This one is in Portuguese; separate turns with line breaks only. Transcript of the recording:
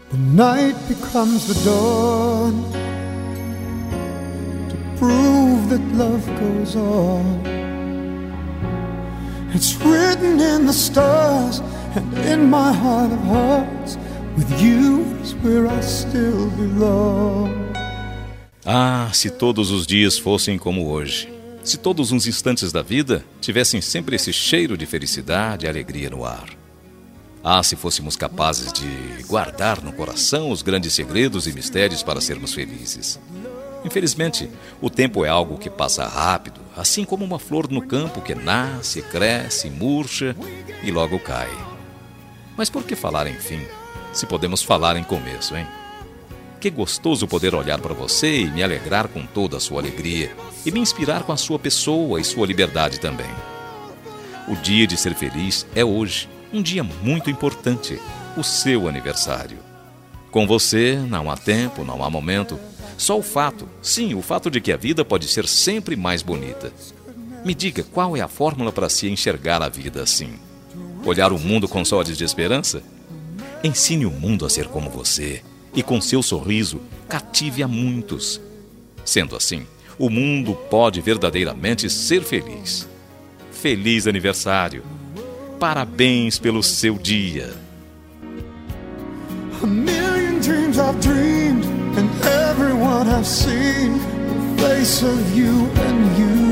The night becomes the dawn to prove that love goes on. It's written in the stars and in my heart of hearts. With you is where I still belong.
Ah, se todos os dias fossem como hoje. Se todos os instantes da vida tivessem sempre esse cheiro de felicidade e alegria no ar. Ah, se fôssemos capazes de guardar no coração os grandes segredos e mistérios para sermos felizes. Infelizmente, o tempo é algo que passa rápido, assim como uma flor no campo que nasce, cresce, murcha e logo cai. Mas por que falar em fim, se podemos falar em começo, hein? Que gostoso poder olhar para você e me alegrar com toda a sua alegria e me inspirar com a sua pessoa e sua liberdade também. O dia de ser feliz é hoje, um dia muito importante, o seu aniversário. Com você não há tempo, não há momento, só o fato, sim, o fato de que a vida pode ser sempre mais bonita. Me diga qual é a fórmula para se enxergar a vida assim. Olhar o mundo com os olhos de esperança? Ensine o mundo a ser como você e com seu sorriso cative a muitos. Sendo assim, o mundo pode verdadeiramente ser feliz. Feliz aniversário! Parabéns pelo seu dia!
A million dreams I've dreamed and everyone I've seen, the face of you and you.